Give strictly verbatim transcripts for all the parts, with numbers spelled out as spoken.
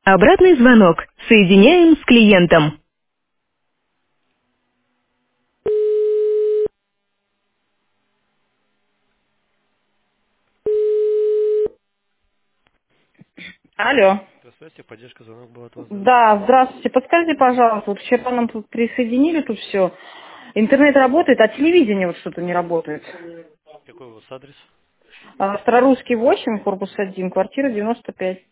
Обратный звонок. Соединяем с клиентом. Алло. Здравствуйте, поддержка звонок был от вас, да? Да, здравствуйте. Подскажите, пожалуйста, вот вчера нам тут присоединили тут все. Интернет работает, а телевидение вот что-то не работает. Какой у вас адрес? А, Старорусский восемь, корпус один, квартира девяносто пять.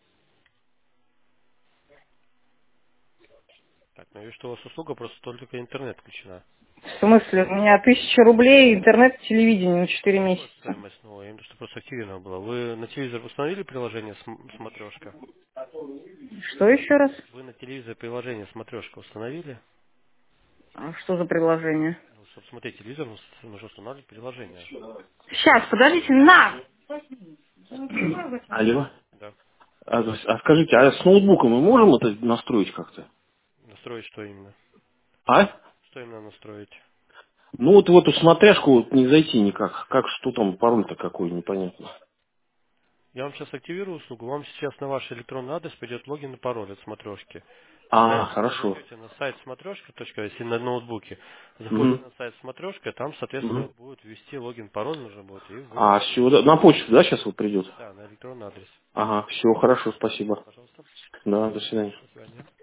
Так, ну я вижу, что у вас услуга просто только интернет включена. В смысле, у меня тысяча рублей, интернет, телевидение на четыре Я понял месяца. стоимость, но я имею в виду, что просто активировано было. Вы на телевизор установили приложение см- смотрешка? Что еще раз? Вы на телевизор приложение смотрешка установили? А что за приложение? Ну, чтобы смотреть телевизор, нужно нужно устанавливать приложение. Сейчас, подождите, на! Алло. Да. А, то есть- а скажите, а с ноутбуком мы можем это настроить как-то? Настроить что именно? А? Что именно настроить? Ну вот в эту смотряшку вот не зайти никак. Как, что там, пароль-то какой, непонятно. Я вам сейчас активирую услугу. Вам сейчас на ваш электронный адрес пойдет логин и пароль от смотрешки. А, Когда вы хорошо. зайдете на сайт смотрешка, если на ноутбуке, заходите Мгм. на сайт смотрешка, там, соответственно, Мгм. будет ввести логин, пароль нужно будет, и вы А, можете все, на почту, да, сейчас вот придет? да, на электронный адрес. Ага, все, хорошо, спасибо. Пожалуйста. Да, до свидания. До свидания.